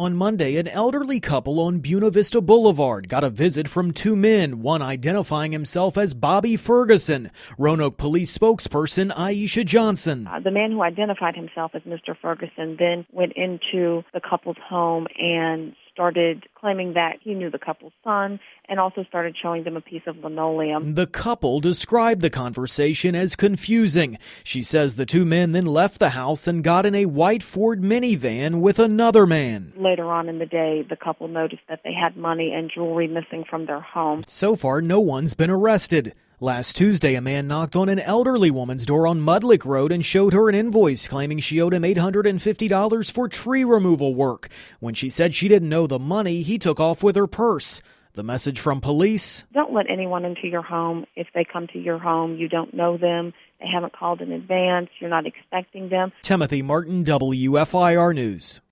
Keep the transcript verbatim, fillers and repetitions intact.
On Monday, an elderly couple on Buena Vista Boulevard got a visit from two men, one identifying himself as Bobby Ferguson. Roanoke Police spokesperson Aisha Johnson. Uh, the man who identified himself as Mister Ferguson then went into the couple's home and started claiming that he knew the couple's son and also started showing them a piece of linoleum. The couple described the conversation as confusing. She says the two men then left the house and got in a white Ford minivan with another man. Later on in the day, the couple noticed that they had money and jewelry missing from their home. So far, no one's been arrested. Last Tuesday, a man knocked on an elderly woman's door on Mudlick Road and showed her an invoice claiming she owed him eight hundred fifty dollars for tree removal work. When she said she didn't know the money, he took off with her purse. The message from police: don't let anyone into your home. If they come to your home, you don't know them. They haven't called in advance. You're not expecting them. Timothy Martin, W F I R News.